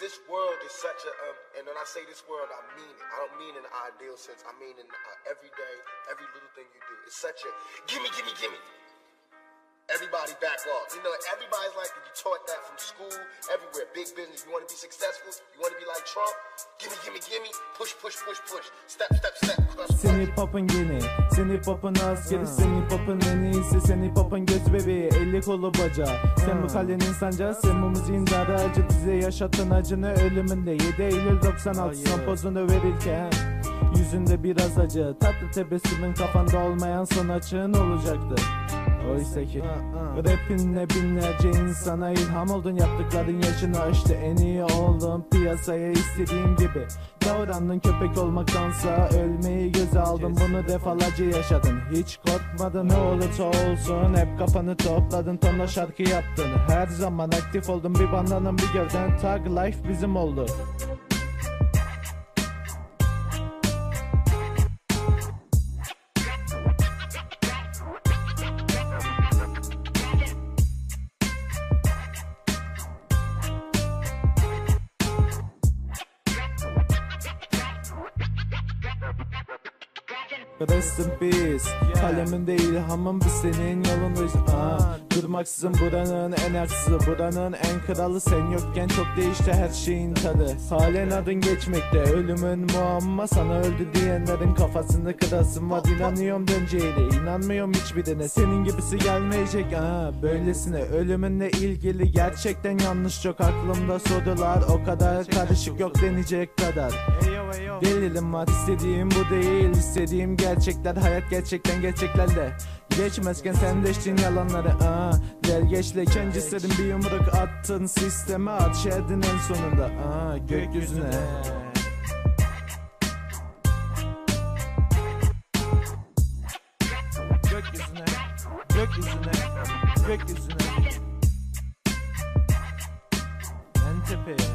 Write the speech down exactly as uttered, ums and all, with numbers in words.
this world is such a, um, and when I say this world, I mean it. I don't mean in an ideal sense. I mean in uh, every day, every little thing you do. It's such a, gimme, gimme, gimme. Everybody back off. You know, everybody's like, you taught that from school, everywhere. Big business. You want to be successful? You want to be like Trump? Gimme, gimme, gimme. Push, push, push, push. Step, step, step. Sen hip hop'un yeni, sen hip hop'un askeri, sen hip hop'un en iyisi, sen hip hop'un göz bebeği, eli kolu bacağı. Sen bu kalenin sancağı, sen bu müziğin daracı, bize yaşattın acını ölümünde. yedi Eylül doksan altı son pozunu verirken yüzünde biraz acı, tatlı tebessümün kafanda olmayan son açığın olacaktı. Oysa ki rapinle binlerce insana ilham oldun, yaptıkların yaşını aştı, en iyi oldun piyasaya istediğin gibi davrandın, köpek olmaktansa ölmeyi göze aldın, bunu defalarca yaşadın, hiç korkmadın, ne olursa olsun hep kafanı topladın, tonla şarkı yaptın, her zaman aktif oldun, bir bandanın bir gövden, Tag Life bizim oldu. Rest in peace, kaleminde ilhamım biz senin yolundayız. Aa, durmaksızın buranın en aksızı, buranın en kralı, sen yokken çok değişti her şeyin tadı. Halen adın geçmekte, ölümün muamma, sana öldü diyenlerin kafasında kırasın var. İnanıyorum döneceğine, inanmıyorum hiçbirine, senin gibisi gelmeyecek. Aa, böylesine ölümünle ilgili gerçekten yanlış çok, aklımda sorular o kadar karışık, yok denecek kadar. Delilim var, istediğim bu değil, istediğim gerçekler, hayat gerçekten gerçeklerle geçmezken sen deştin yalanları. Aa, dergeçle kencilerin bir yumruk attın sisteme, at şerdin en sonunda. Aa, gökyüzüne gökyüzüne gökyüzüne gökyüzüne en tepeye.